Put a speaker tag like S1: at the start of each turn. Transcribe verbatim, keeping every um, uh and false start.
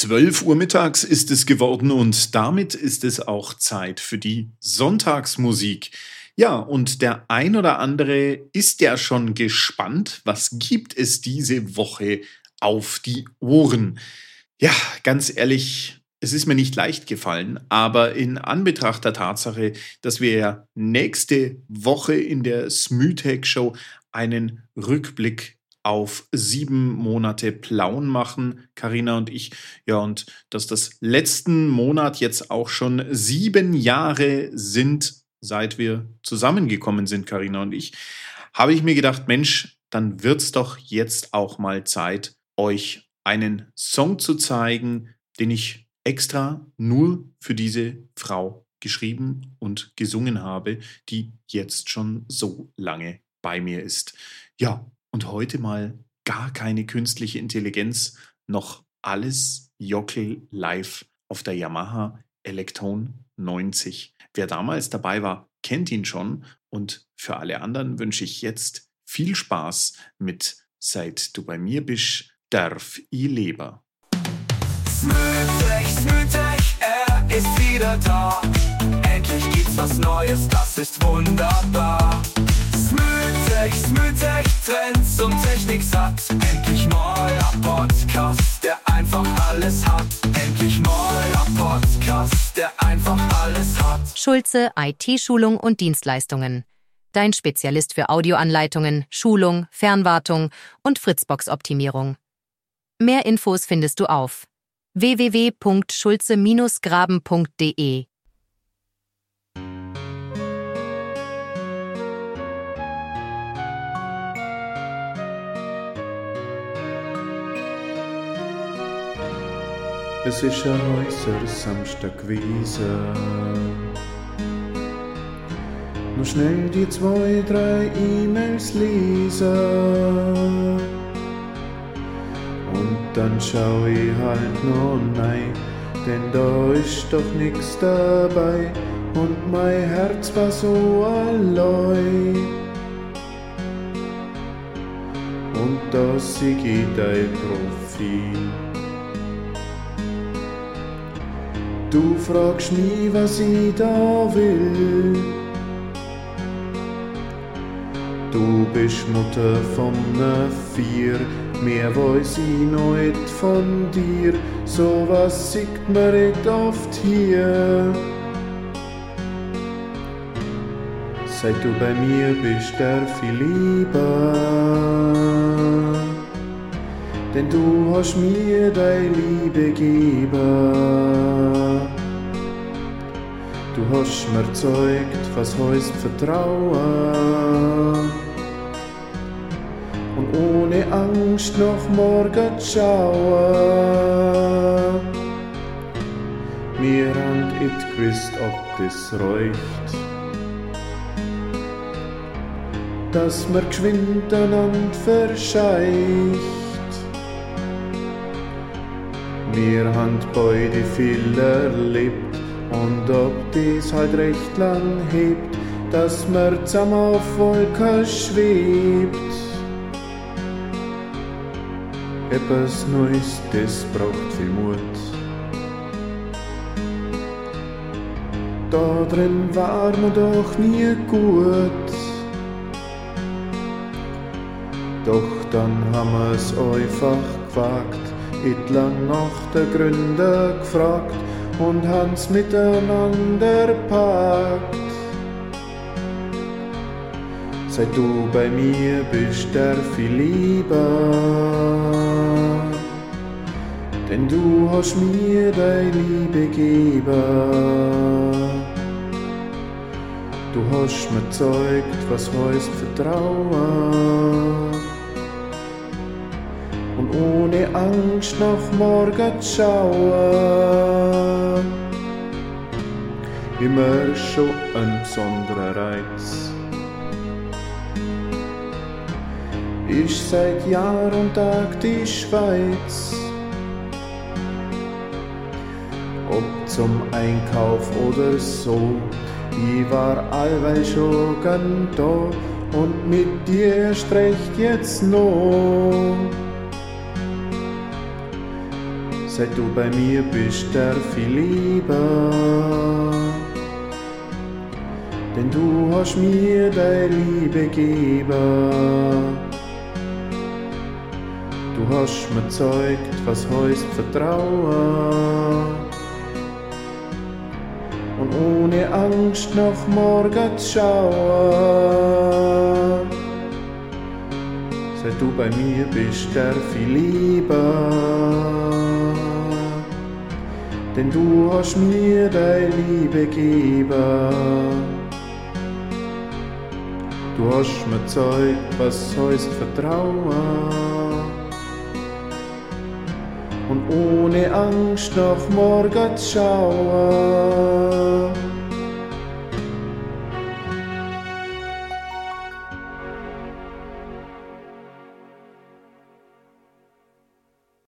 S1: zwölf Uhr mittags ist es geworden und damit ist es auch Zeit für die Sonntagsmusik. Ja, und der ein oder andere ist ja schon gespannt, was gibt es diese Woche auf die Ohren. Ja, ganz ehrlich, es ist mir nicht leicht gefallen, aber in Anbetracht der Tatsache, dass wir ja nächste Woche in der Smütech Show einen Rückblick auf sieben Monate Plauen machen, Carina und ich. Ja, und dass das letzten Monat jetzt auch schon sieben Jahre sind, seit wir zusammengekommen sind, Carina und ich, habe ich mir gedacht, Mensch, dann wird's doch jetzt auch mal Zeit, euch einen Song zu zeigen, den ich extra nur für diese Frau geschrieben und gesungen habe, die jetzt schon so lange bei mir ist. Ja, und heute mal gar keine künstliche Intelligenz, noch alles Jockel live auf der Yamaha Elektron neunzig. Wer damals dabei war, kennt ihn schon und für alle anderen wünsche ich jetzt viel Spaß mit Seit du bei mir bist, darf ich leben.
S2: Smütech, Smütech, er ist wieder da. Endlich gibt's was Neues, das ist wunderbar. Smütech, Smütech, Trends und Technik satt. Endlich neuer Podcast, der einfach alles hat. Endlich neuer Podcast, der einfach alles hat.
S3: Schulze I T-Schulung und Dienstleistungen. Dein Spezialist für Audioanleitungen, Schulung, Fernwartung und Fritzbox-Optimierung. Mehr Infos findest du auf w w w punkt schulze graben punkt d e.
S4: Es ist ein heißer Samstag gewesen. Noch schnell die zwei, drei E-Mails lesen. Und dann schau ich halt noch rein, denn da ist doch nix dabei. Und mein Herz war so allein. Und da sieg ich dein Profil. Du fragst mich, was ich da will. Du bist Mutter von ne Vier, mehr weiß ich noch nicht von dir. So was sieht man nicht oft hier. Seit du bei mir bist, darf ich lieber. Denn du hast mir deine Liebe gegeben. Du hast mir gezeigt, was heißt Vertrauen. Und ohne Angst nach morgen zu schauen. Wir haben nicht gewusst, ob das reicht. Dass wir geschwind einander verscheicht. Wir haben beide viel erlebt und ob dies halt recht lang hebt, dass man zusammen auf Wolken schwebt. Etwas Neues, das braucht viel Mut. Da drin war man doch nie gut. Doch dann haben wir's einfach gewagt. Lang nach der Gründe gefragt und haben's miteinander packt. Seit du bei mir bist, darf ich lieber. Denn du hast mir deine Liebe gegeben. Du hast mir gezeigt, was heißt Vertrauen. Und ohne Angst nach morgen zu schauen. Immer schon ein besonderer Reiz. Ich seit Jahr und Tag die Schweiz. Ob zum Einkauf oder so, ich war allweil schon gern da. Und mit dir erst recht jetzt noch. Seit du bei mir bist, darf ich lieber. Denn du hast mir deine Liebe gegeben. Du hast mir gezeigt, was heisst Vertrauen. Und ohne Angst nach morgen zu schauen. Seit du bei mir bist, darf ich lieber. Denn du hast mir deine Liebe gegeben. Du hast mir gezeigt, was heisst Vertrauen. Und ohne Angst nach morgen zu schauen.